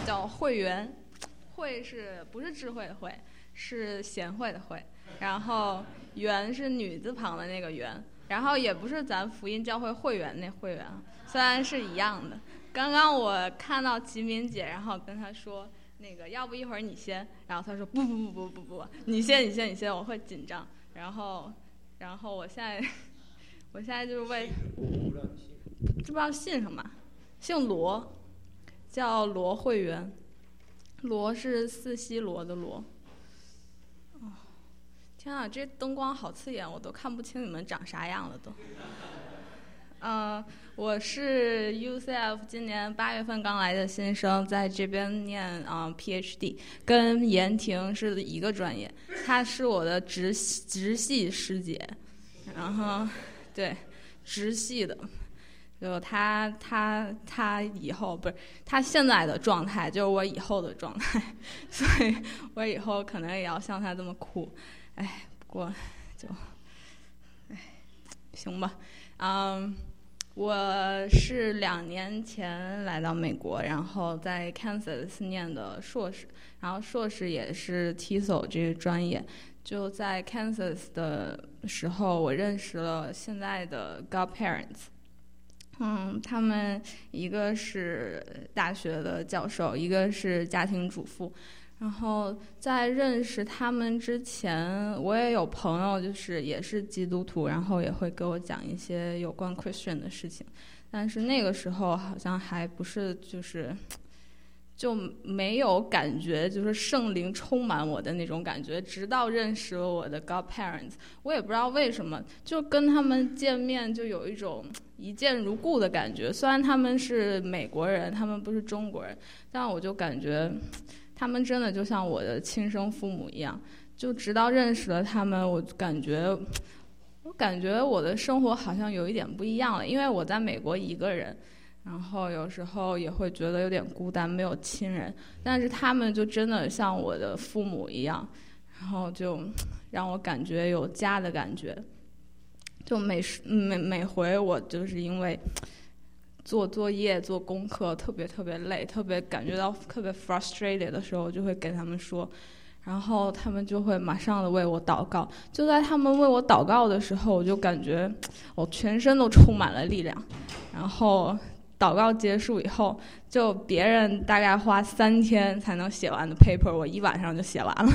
叫慧媛，慧不是智慧的慧，是贤惠的惠，然后媛是女字旁的那个媛，然后也不是咱福音教会会员那会员，虽然是一样的。刚刚我看到齐敏姐，然后跟她说那个要不一会儿你先，然后她说不，你先，我会紧张。然后我现在就是为知不知道姓什么，姓罗，叫罗慧媛，罗是四西罗的罗。天啊，这灯光好刺眼，我都看不清你们长啥样了都。我是 UCF 今年8月份刚来的新生，在这边念PhD， 跟严婷是一个专业，她是我的直系师姐，然后对直系的，就她以后不是她现在的状态就是我以后的状态，所以我以后可能也要像她这么酷，不过就行吧。我是2年前来到美国，然后在 Kansas 念的硕士，然后硕士也是 TESOL 这个专业。就在 Kansas 的时候，我认识了现在的 godparents。他们一个是大学的教授，一个是家庭主妇。然后在认识他们之前，我也有朋友就是也是基督徒，然后也会给我讲一些有关 Christian 的事情，但是那个时候好像还不是就没有感觉就是圣灵充满我的那种感觉，直到认识了我的 godparents， 我也不知道为什么就跟他们见面就有一种一见如故的感觉，虽然他们是美国人，他们不是中国人，但我就感觉他们真的就像我的亲生父母一样，就直到认识了他们，我感觉我的生活好像有一点不一样了，因为我在美国一个人，然后有时候也会觉得有点孤单，没有亲人，但是他们就真的像我的父母一样，然后就让我感觉有家的感觉。就每回我就是因为做作业做功课特别累，感觉到特别 frustrated 的时候，就会跟他们说，然后他们就会马上的为我祷告。就在他们为我祷告的时候，我就感觉我全身都充满了力量。然后祷告结束以后，就别人大概花3天才能写完的 paper， 我1晚上就写完了。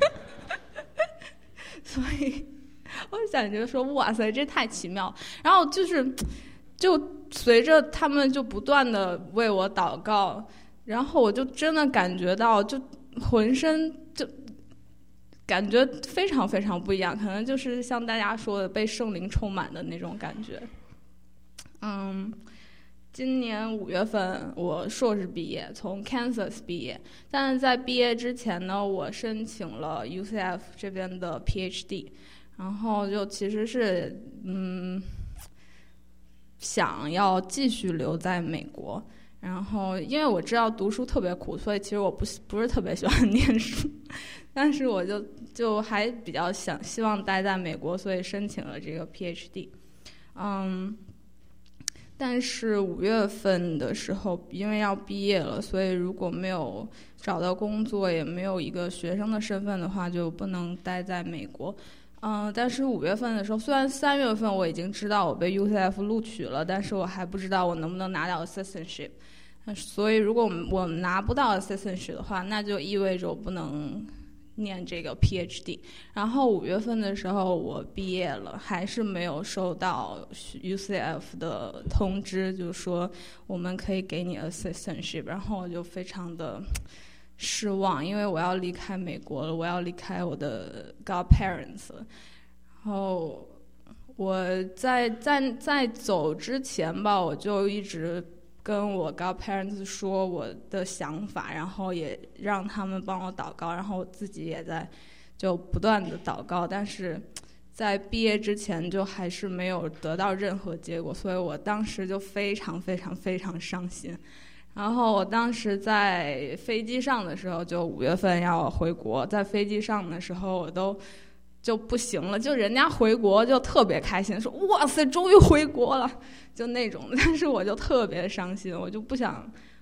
所以我感觉说，哇塞，这太奇妙。然后就随着他们就不断的为我祷告，然后我就真的感觉到，就浑身就感觉非常不一样，可能就是像大家说的被圣灵充满的那种感觉。今年5月份我硕士毕业，从 Kansas 毕业，但是在毕业之前呢，我申请了 UCF 这边的 PhD， 然后就其实是想要继续留在美国，然后因为我知道读书特别苦，所以其实我不是特别喜欢念书，但是我就还比较希望待在美国，所以申请了这个 PhD。但是5月份的时候，因为要毕业了，所以如果没有找到工作，也没有一个学生的身份的话，就不能待在美国。但是5月份的时候，虽然3月份我已经知道我被 UCF 录取了，但是我还不知道我能不能拿到 assistantship。所以如果我拿不到 assistantship 的话，那就意味着我不能念这个 PhD。然后5月份的时候我毕业了，还是没有收到 UCF 的通知，就是说我们可以给你 assistantship。然后我就非常的失望，因为我要离开美国了，我要离开我的 godparents 了。然后我在走之前吧，我就一直跟我 godparents 说我的想法，然后也让他们帮我祷告，然后我自己也在就不断的祷告，但是在毕业之前就还是没有得到任何结果，所以我当时就非常伤心。然后我当时在飞机上的时候，就5月份要回国，在飞机上的时候我都就不行了，就人家回国就特别开心，说哇塞终于回国了，就那种，但是我就特别伤心，我就不想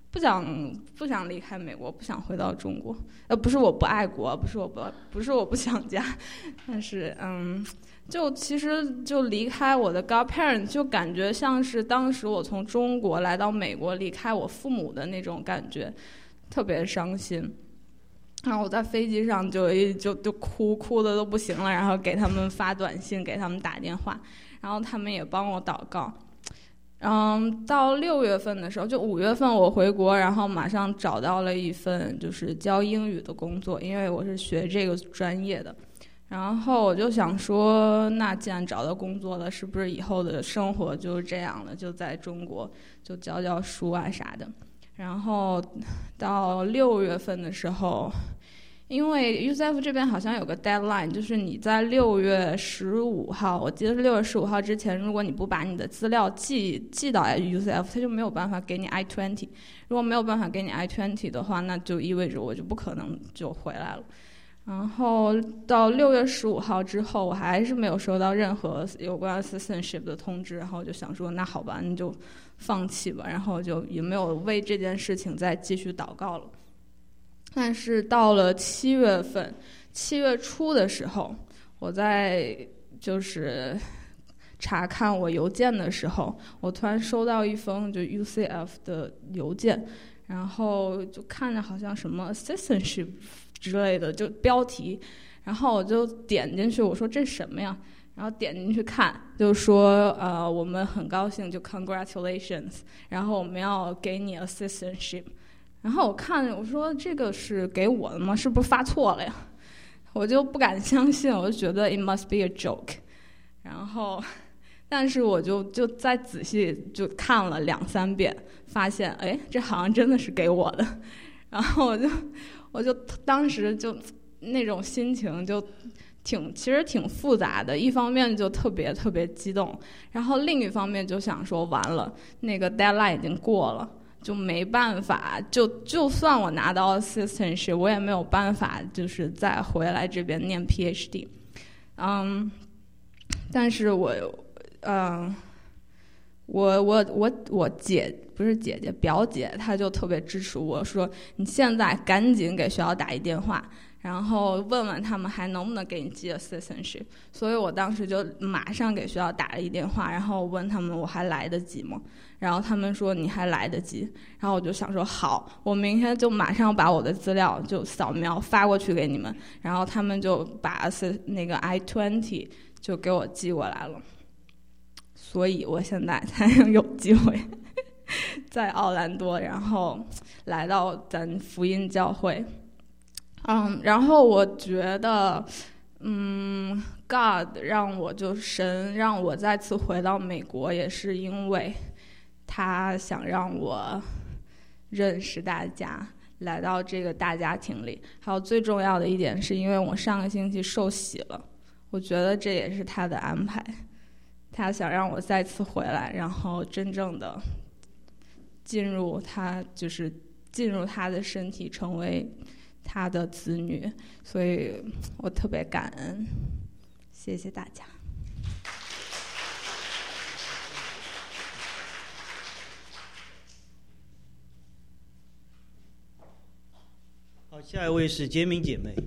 不想离开美国，不想回到中国。不是我不爱国，不是我不想家，但是就其实就离开我的 godparent， 就感觉像是当时我从中国来到美国，离开我父母的那种感觉，特别伤心。然后我在飞机上就哭的都不行了，然后给他们发短信，给他们打电话，然后他们也帮我祷告。到6月份的时候，就5月份我回国，然后马上找到了一份就是教英语的工作，因为我是学这个专业的。然后我就想说，那既然找到工作了，是不是以后的生活就是这样了？就在中国就教书啊啥的。然后到6月份的时候，因为 UCF 这边好像有个 deadline， 就是你在6月15号，我记得是6月15号之前，如果你不把你的资料寄到 UCF， 它就没有办法给你 I-20。如果没有办法给你 I-20 的话，那就意味着我就不可能就回来了。然后到6月15号之后，我还是没有收到任何有关 citizenship 的通知，然后就想说，那好吧，你就放弃吧，然后就也没有为这件事情再继续祷告了。但是到了7月份，7月初的时候，我在就是查看我邮件的时候，我突然收到一封就 UCF 的邮件，然后就看着好像什么 citizenship 之类的就标题，然后我就点进去，我说这是什么呀？然后点进去看，就说我们很高兴，就 congratulations， 然后我们要给你 a citizenship。然后我看，我说这个是给我的吗？是不是发错了呀？我就不敢相信，我就觉得 it must be a joke。然后，但是我就再仔细就看了2-3遍，发现哎，这好像真的是给我的。然后我就当时就那种心情就其实挺复杂的，一方面就特别特别激动，然后另一方面就想说完了，那个 deadline 已经过了，就没办法，就算我拿到 citizenship， 我也没有办法就是再回来这边念 PhD。但是我表姐她就特别支持我，说你现在赶紧给学校打一电话，然后问问他们还能不能给你寄 citizenship。所以我当时就马上给学校打了一电话，然后问他们我还来得及吗？然后他们说你还来得及。然后我就想说好，我明天就马上把我的资料就扫描发过去给你们。然后他们就把那个 I-20 就给我寄过来了。所以我现在才能有机会在奥兰多，然后来到咱福音教会。然后我觉得God 神让我再次回到美国，也是因为他想让我认识大家，来到这个大家庭里。还有最重要的一点是因为我上个星期受洗了，我觉得这也是他的安排，他想让我再次回来，然后真正的进入他的身体，成为他的子女。所以我特别感恩，谢谢大家。 好，下一位是杰明姐妹。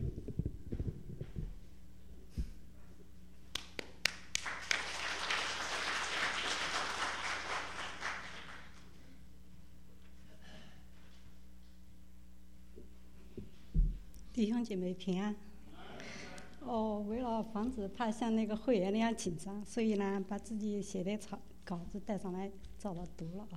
弟兄姐妹平安。为了防止怕像那个会员那样紧张，所以呢，把自己写的稿子带上来照着读了啊。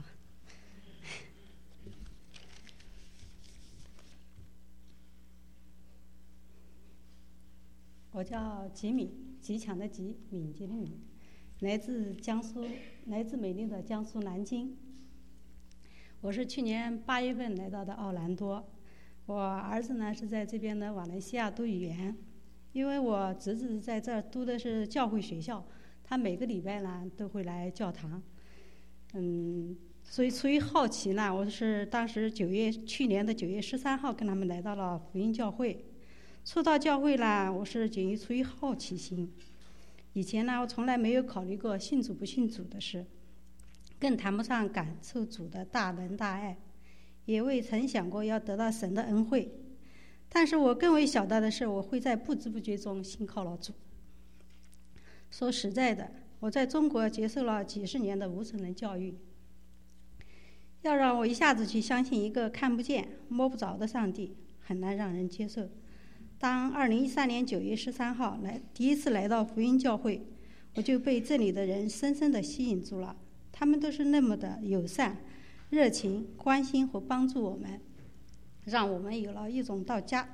我叫吉敏，极强的极，敏捷的敏，来自美丽的江苏南京。我是去年8月份来到的奥兰多。我儿子呢是在这边的瓦伦西亚读语言，因为我侄子在这儿读的是教会学校，他每个礼拜呢都会来教堂。所以出于好奇呢，我是当时去年的9月13号跟他们来到了福音教会。初到教会呢，我是仅于出于好奇心。以前呢，我从来没有考虑过信主不信主的事，更谈不上感受主的大能大爱。 也未曾想过要得到神的恩惠。但是我更为晓得的是，我会在不知不觉中信靠了主。说实在的，我在中国接受了几十年的无神论教育，要让我一下子去相信一个看不见摸不着的上帝，很难让人接受。当2013年9月13号第一次来到福音教会，我就被这里的人深深地吸引住了。他们都是那么的友善、热情、关心和帮助我们，让我们有一种到家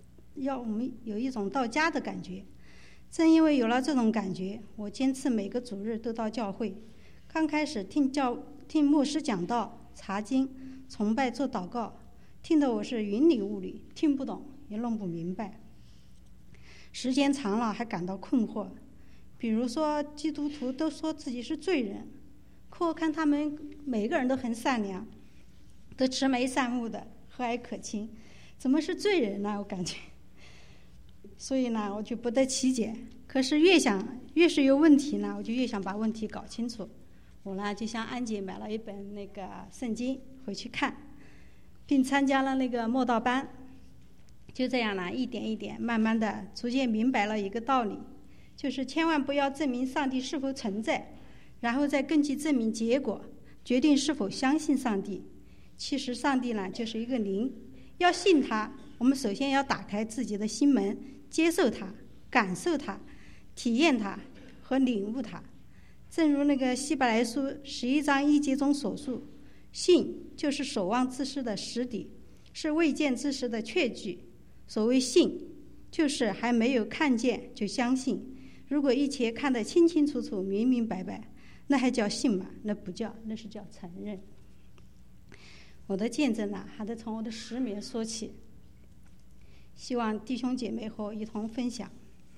的感觉。正因为有了这种感觉，我坚持每个主日都到教会。刚开始听牧师讲道、查经、崇拜、做祷告，听得我是云里雾里，听不懂也弄不明白。时间长了还感到困惑，比如说基督徒都说自己是罪人，可我看他们每个人都很善良，都慈眉善目的，和蔼可亲，怎么是罪人呢？我感觉。所以呢，我就不得其解。可是越是有问题呢，我就越想把问题搞清楚。我呢就向安姐买了一本那个圣经回去看，并参加了那个默祷班。就这样呢，一点一点，慢慢的逐渐明白了一个道理，就是千万不要证明上帝是否存在，然后再根据证明结果决定是否相信上帝。其实上帝呢就是一个灵，要信他，我们首先要打开自己的心门，接受他，感受他，体验他和领悟他。正如那个希伯来书11章1节中所述，信就是守望之事的实底，是未见之事的确据。所谓信，就是还没有看见就相信。如果一切看得清清楚楚、明明白白，那还叫信吗？那不叫，那是叫承认。我的见证呢，还得从我的失眠说起，希望弟兄姐妹和我一同分享。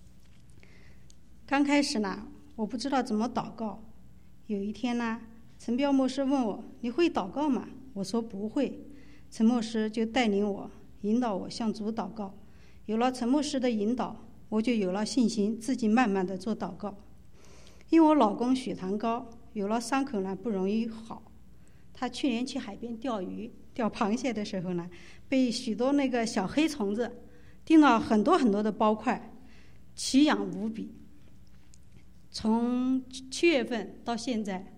刚开始呢，我不知道怎么祷告。有一天呢，陈彪牧师问我：“你会祷告吗？”我说不会。陈牧师就带领我，引导我向主祷告。有了陈牧师的引导，我就有了信心，自己慢慢的做祷告。因为我老公血糖高，有了伤口呢不容易好。他去年去海边钓螃蟹的时候呢，被许多那个小黑虫子叮了很多很多的包块，奇痒无比。从7月份到现在，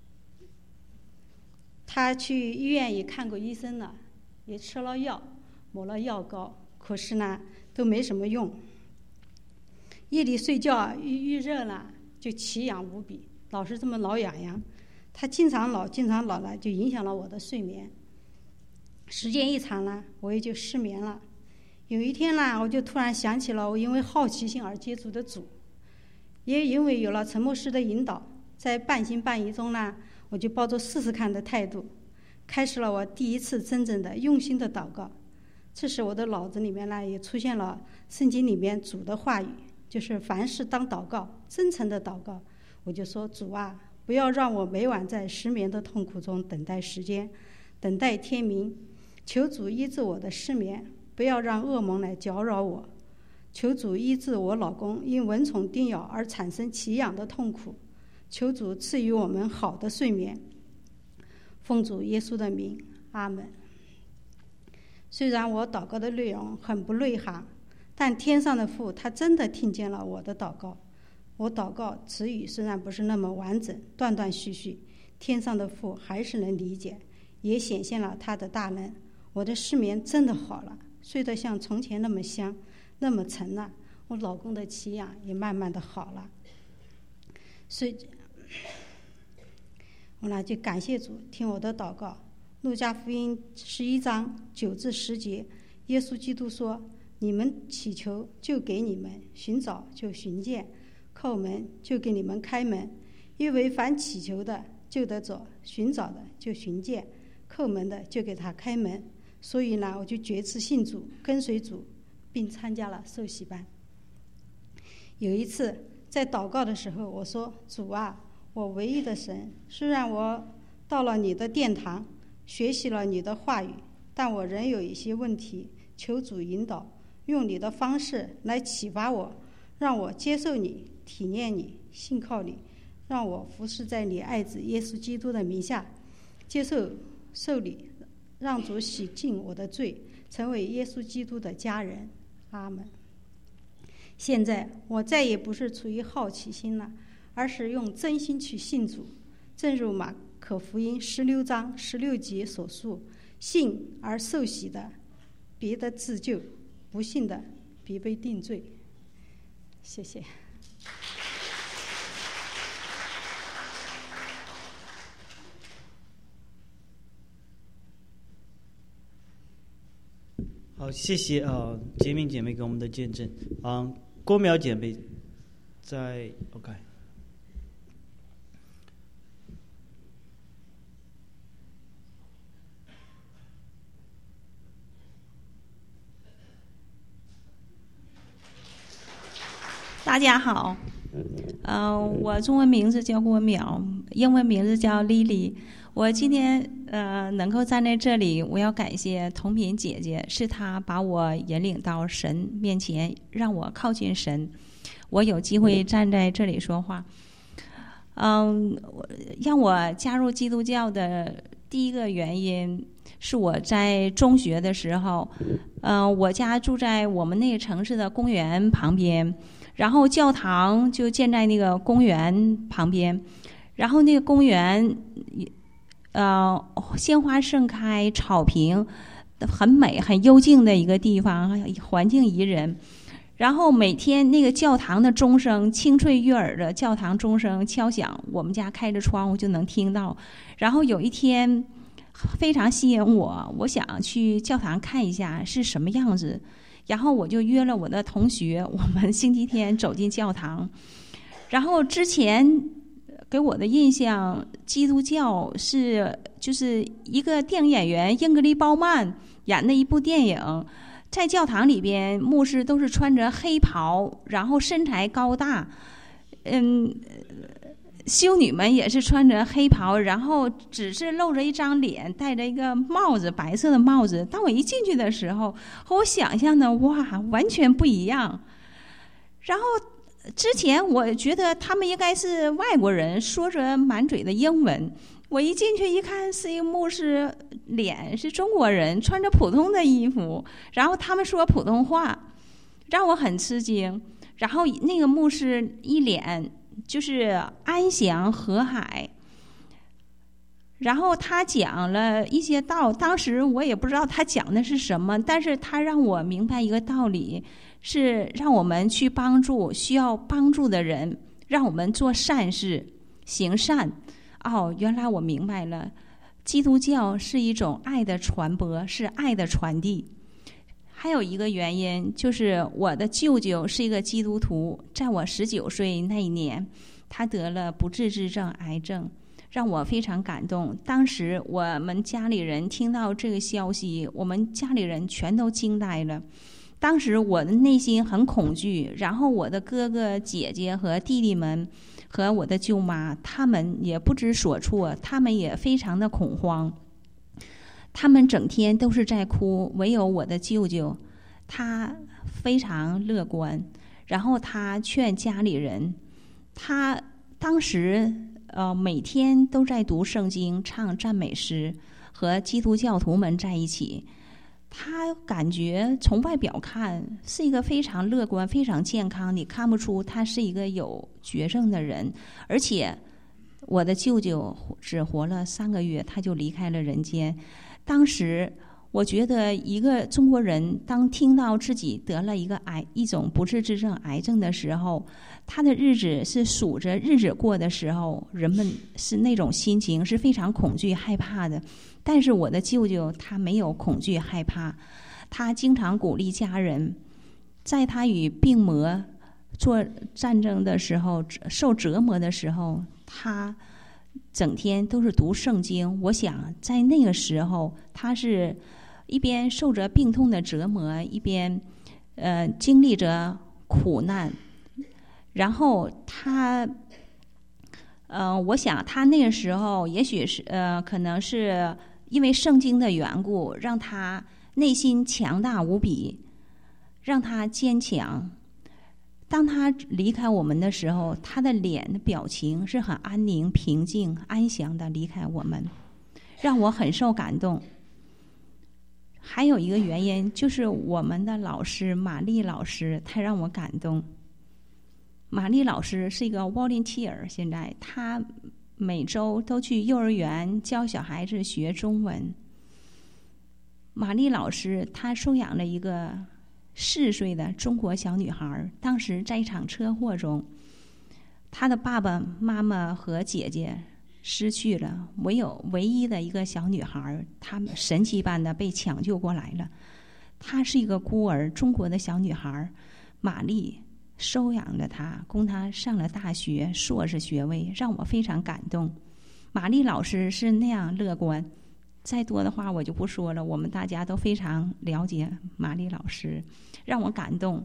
他去医院也看过医生了，也吃了药，抹了药膏，可是呢都没什么用。夜里睡觉遇热了就奇痒无比，老是这么挠痒痒。他经常老了，就影响了我的睡眠。时间一长呢，我也就失眠了。有一天呢，我就突然想起了我因为好奇心而接触的主，也因为有了陈牧师的引导，在半信半疑中呢，我就抱着试试看的态度，开始了我第一次真正的用心的祷告。这时我的脑子里面呢，也出现了圣经里面主的话语，就是凡事当祷告，真诚的祷告。我就说：主啊，不要让我每晚在失眠的痛苦中等待时间，等待天明。求主医治我的失眠，不要让噩梦来搅扰我。求主医治我老公因蚊虫叮咬而产生奇痒的痛苦。求主赐予我们好的睡眠。奉主耶稣的名，阿门。虽然我祷告的内容很不内行，但天上的父他真的听见了我的祷告。我祷告词语虽然不是那么完整，断断续续，天上的父还是能理解，也显现了他的大能。我的失眠真的好了，睡得像从前那么香，那么沉了。我老公的奇痒也慢慢的好了。我呢就感谢主听我的祷告。路加福音11章9至10节，耶稣基督说：你们祈求就给你们，寻找就寻见，叩门就给你们开门。因为凡祈求的就得着，寻找的就寻见，叩门的就给他开门。所以呢，我就决志信主，跟随主，并参加了受洗班。有一次在祷告的时候，我说：主啊，我唯一的神，虽然我到了你的殿堂，学习了你的话语，但我仍有一些问题，求主引导，用你的方式来启发我，让我接受你，体验你，信靠你，让我服侍在你爱子耶稣基督的名下，接受受理， 让主洗净我的罪，成为耶稣基督的家人。阿门。现在我再也不是出于好奇心了，而是用真心去信主。正如马可福音16章16节所述，信而受洗的必得自救，不信的必被定罪。谢谢。 好，谢谢洁敏姐妹给我们的见证。郭苗姐妹在 OK。 大家好，我中文名字叫郭淼，英文名字叫莉莉。我今天能够站在这里，我要感谢同品姐姐，是她把我引领到神面前，让我靠近神，我有机会站在这里说话。让我加入基督教的第一个原因是我在中学的时候，我家住在我们那个城市的公园旁边，然后教堂就建在那个公园旁边，然后那个公园鲜花盛开，草坪很美很幽静的一个地方，环境宜人。然后每天那个教堂的钟声，清脆悦耳的教堂钟声敲响，我们家开着窗户就能听到。然后有一天非常吸引我，我想去教堂看一下是什么样子，然后我就约了我的同学，我们星期天走进教堂。然后之前给我的印象，基督教就是一个电影演员英格丽褒曼演的一部电影，在教堂里边，牧师都是穿着黑袍，然后身材高大，修女们也是穿着黑袍，然后只是露着一张脸，戴着一个帽子，白色的帽子。当我一进去的时候，和我想象的完全不一样。然后之前我觉得他们应该是外国人，说着满嘴的英文。我一进去一看，是一个牧师，脸是中国人，穿着普通的衣服，然后他们说普通话，让我很吃惊。然后那个牧师一脸就是安详和蔼，然后他讲了一些道，当时我也不知道他讲的是什么，但是他让我明白一个道理，是让我们去帮助需要帮助的人，让我们做善事，行善。原来我明白了，基督教是一种爱的传播，是爱的传递。还有一个原因就是我的舅舅是一个基督徒，在我19岁那一年，他得了不治之症癌症，让我非常感动。当时我们家里人听到这个消息，我们家里人全都惊呆了。当时我的内心很恐惧，然后我的哥哥姐姐和弟弟们和我的舅妈，他们也不知所措，他们也非常的恐慌，他们整天都是在哭。唯有我的舅舅，他非常乐观，然后他劝家里人，他当时每天都在读圣经，唱赞美诗，和基督教徒们在一起。他感觉从外表看是一个非常乐观非常健康，你看不出他是一个有绝症的人。而且我的舅舅只活了3个月，他就离开了人间。当时我觉得一个中国人当听到自己得了一种不治之症癌症的时候，他的日子是数着日子过的时候，人们是那种心情是非常恐惧害怕的。但是我的舅舅他没有恐惧害怕，他经常鼓励家人，在他与病魔做战争的时候，受折磨的时候，他整天都是读圣经。我想在那个时候，他是一边受着病痛的折磨，一边经历着苦难。然后他我想他那个时候也许是可能是因为圣经的缘故，让他内心强大无比，让他坚强。当他离开我们的时候，他的脸的表情是很安宁、平静、安详的离开我们，让我很受感动。 还有一个原因就是我们的老师玛丽老师，她让我感动。玛丽老师是一个 volunteer， 现在她每周都去幼儿园教小孩子学中文。玛丽老师她收养了一个4岁的中国小女孩，当时在一场车祸中，她的爸爸妈妈和姐姐失去了，唯一的一个小女孩，她们神奇般的被抢救过来了。她是一个孤儿，中国的小女孩，玛丽收养了她，供她上了大学硕士学位，让我非常感动。玛丽老师是那样乐观，再多的话我就不说了，我们大家都非常了解玛丽老师，让我感动。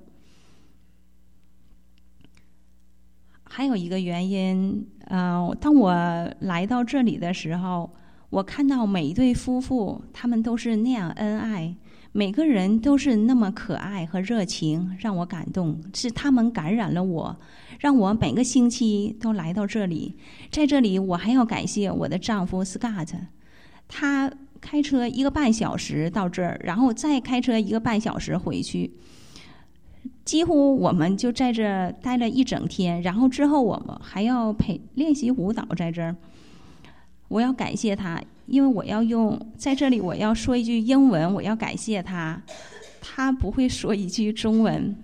还有一个原因，当我来到这里的时候，我看到每一对夫妇，他们都是那样恩爱，每个人都是那么可爱和热情，让我感动。是他们感染了我，让我每个星期都来到这里。在这里，我还要感谢我的丈夫 Scott， 他开车1个半小时到这儿，然后再开车1个半小时回去。几乎我们就在这待了一整天，然后之后我们还要练习舞蹈在这儿。我要感谢他，因为我要在这里我要说一句英文，我要感谢他，他不会说一句中文。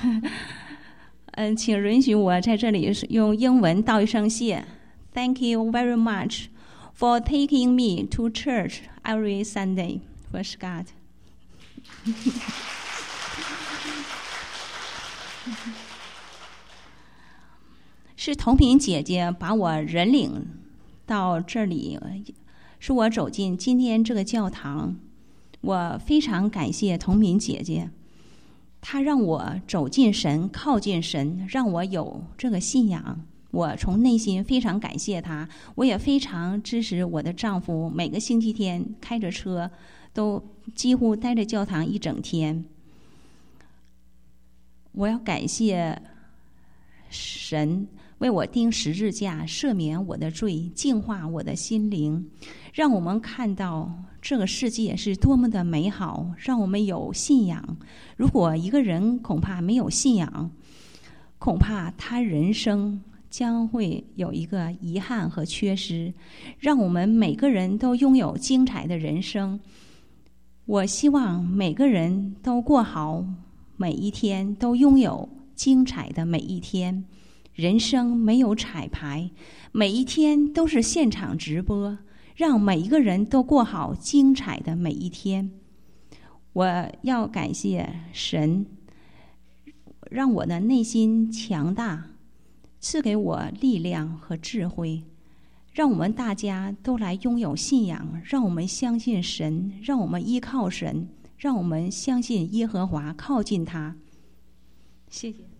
请允许我在这里用英文道一声谢。Thank you very much for taking me to church every Sunday for Scott。是同平姐姐把我人领到这里，是我走进今天这个教堂。我非常感谢同平姐姐，她让我走进神，靠近神，让我有这个信仰。我从内心非常感谢她，我也非常支持我的丈夫，每个星期天开着车都几乎待在教堂一整天。我要感谢神为我钉十字架，赦免我的罪，净化我的心灵，让我们看到这个世界是多么的美好，让我们有信仰。如果一个人恐怕没有信仰，恐怕他人生将会有一个遗憾和缺失。让我们每个人都拥有精彩的人生。我希望每个人都过好每一天，都拥有精彩的每一天。人生没有彩排，每一天都是现场直播，让每一个人都过好精彩的每一天。我要感谢神，让我的内心强大，赐给我力量和智慧，让我们大家都来拥有信仰，让我们相信神，让我们依靠神，让我们相信耶和华，靠近他。谢谢。